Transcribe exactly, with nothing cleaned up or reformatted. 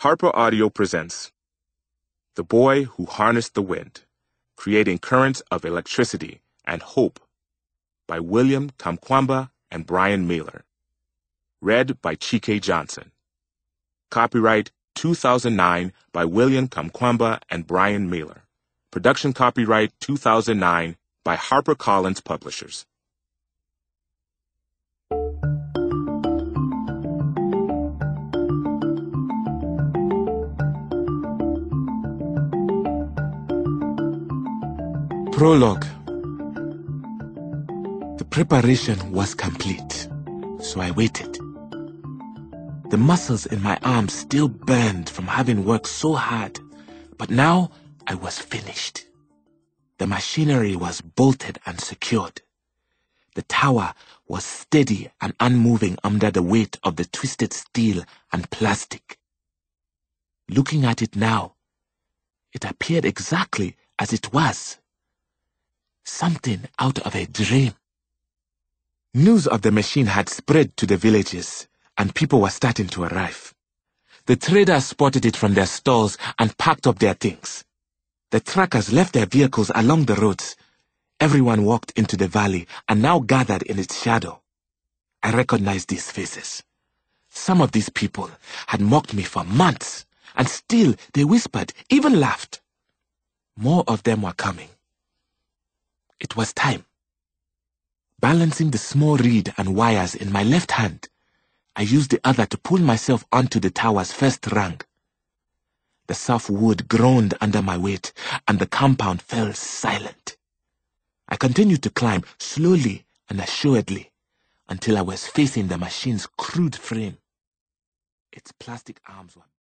Harper Audio presents The Boy Who Harnessed the Wind, Creating Currents of Electricity and Hope by William Kamkwamba and Brian Mailer. Read by Chike Johnson. Copyright two thousand nine by William Kamkwamba and Brian Mailer. Production copyright two thousand nine by HarperCollins Publishers. Prologue. The preparation was complete, so I waited. The muscles in my arms still burned from having worked so hard, but now I was finished. The machinery was bolted and secured. The tower was steady and unmoving under the weight of the twisted steel and plastic. Looking at it now, it appeared exactly as it was. Something out of a dream. News of the machine had spread to the villages, and people were starting to arrive. The traders spotted it from their stalls and packed up their things. The truckers left their vehicles along the roads. Everyone walked into the valley and now gathered in its shadow. I recognized these faces. Some of these people had mocked me for months, and still they whispered, even laughed. More of them were coming. It was time. Balancing the small reed and wires in my left hand, I used the other to pull myself onto the tower's first rung. The soft wood groaned under my weight, and the compound fell silent. I continued to climb slowly and assuredly until I was facing the machine's crude frame. Its plastic arms were